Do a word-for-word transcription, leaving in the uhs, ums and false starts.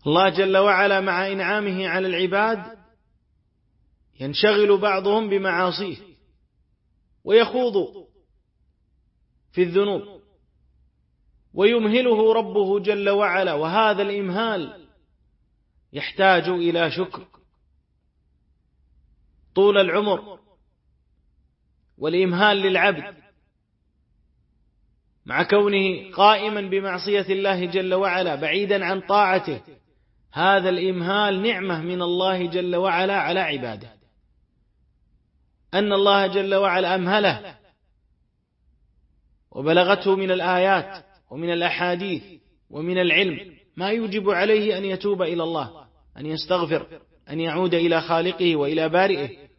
الله جل وعلا مع إنعامه على العباد ينشغل بعضهم بمعاصيه ويخوض في الذنوب ويمهله ربه جل وعلا، وهذا الإمهال يحتاج إلى شكر طول العمر. والإمهال للعبد مع كونه قائما بمعصية الله جل وعلا بعيدا عن طاعته، هذا الإمهال نعمة من الله جل وعلا على عباده، أن الله جل وعلا أمهله وبلغته من الآيات ومن الأحاديث ومن العلم ما يوجب عليه أن يتوب إلى الله، أن يستغفر، أن يعود إلى خالقه وإلى بارئه،